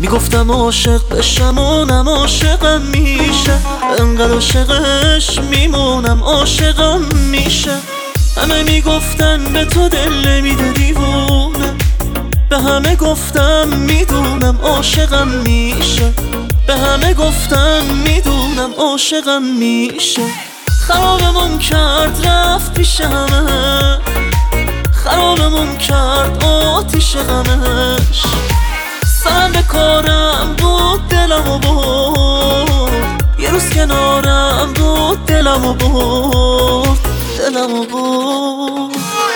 میگفتم عاشق بشم اونم عاشقم میشه، انقدر عاشقش میمونم عاشقم میشه. همه میگفتن به تو دل نمیده دیوونه، به همه گفتم میدونم عاشقم میشه، به همه گفتم میدونم عاشقم میشه. خرابمون کرد رفت پیش همه، خرابمون کرد آتیش غمش. سرم به کارم بود دلمو برد، یه روز کنارم بود دلمو برد، دلمو برد.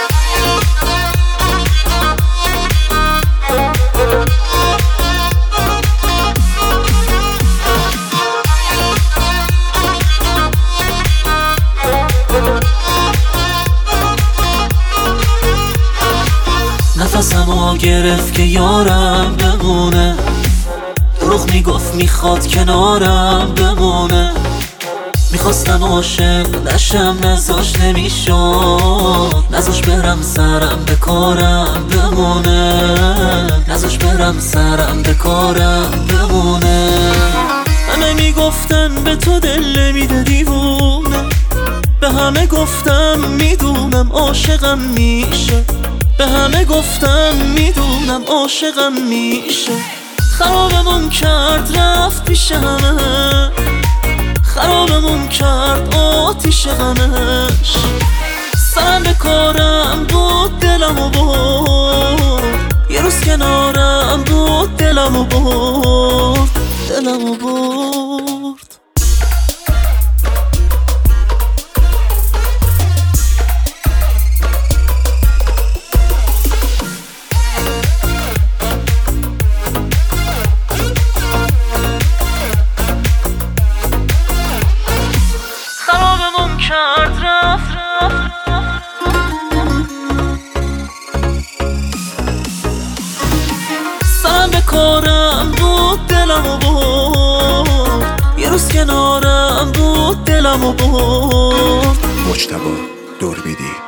نفسمو گرفت که یارم بمونه، دروغ میگفت میخواد کنارم بمونه. میخواستم عاشق نشم نذاش نمیشد، نذاش برم سرم به کارم بمونه، نذاش برم سرم به کارم بمونه. همه میگفتن به تو دل نمیده دیوونه، به همه گفتم میدونم عاشقم میشه، به همه گفتم میدونم عاشقم میشه. خرابمون کرد رفت پیش همه، خرابمون کرد آتیش غمش. سرم به کارم بود دلمو برد، یه روز کنارم بود دلمو برد، دلمو برد. کرد رفت سرم به کارم بود دلمو برد، یه روز کنارم بود دلمو برد. مجتبی دوربیدی.